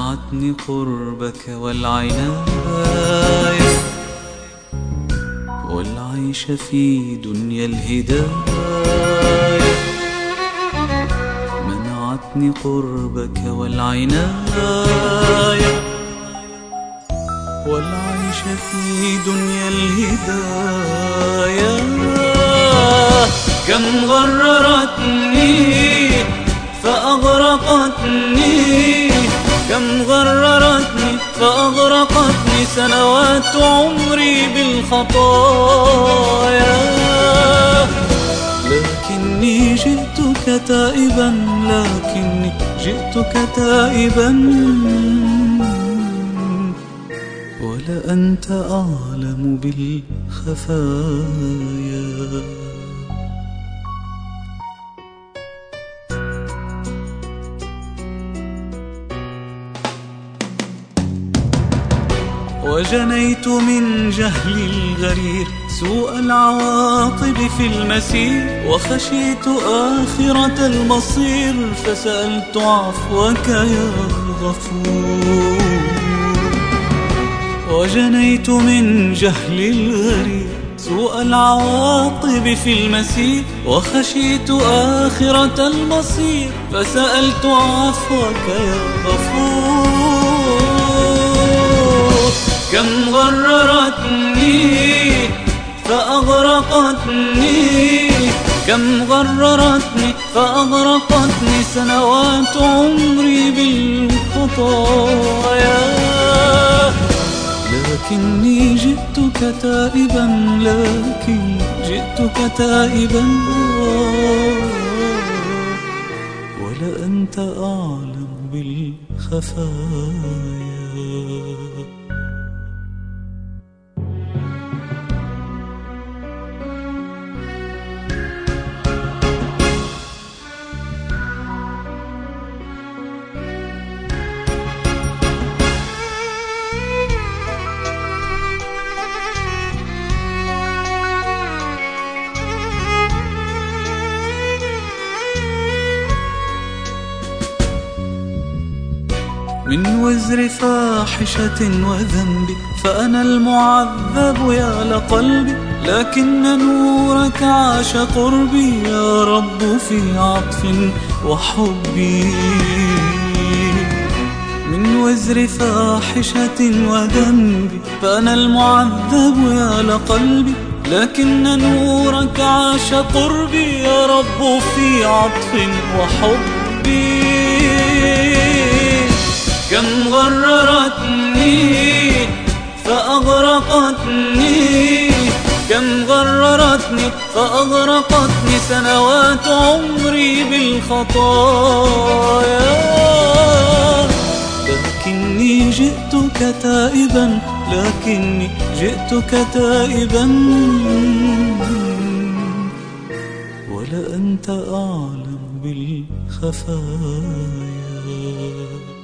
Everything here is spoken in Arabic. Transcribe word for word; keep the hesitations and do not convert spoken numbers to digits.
منعتني قربك والعناية والعيش في دنيا الهداية. منعتني قربك والعناية والعيش في دنيا الهداية. كم غررتني فأغرقتني، كم غررتني فأغرقتني سنوات عمري بالخطايا. لكني جئتك تائبا، لكني جئتك تائبا، ولا أنت أعلم بالخفايا. وجنيت من جهل الغرير سوء العواقب في المسير، وخشيت آخرة المصير فسألت عفوك يا غفور. وجنيت من جهل الغرير سوء العواقب في المسير، وخشيت آخرة المصير فسألت عفوك يا غفور. كم غررتني فأغرقتني، كم غررتني فأغرقتني سنوات عمري بالخطايا. لكني جئتك تائبا، لكن جئتك تائبا، ولا أنت أعلم بالخفايا. من وزر فاحشة وذنب فأنا المعذب يا لقلبي، لكن نورك عاش قربي يا رب في عطف وحبي. من وزر فاحشة وذنب فأنا المعذب يا لقلبي، لكن نورك عاش قربي يا رب في عطف وحبي. كم غررتني فأغرقتني، كم غررتني فأغرقتني سنوات عمري بالخطايا. لكني جئتك تائبا، لكني جئتك تائبا، ولا أنت أعلم بالخفايا.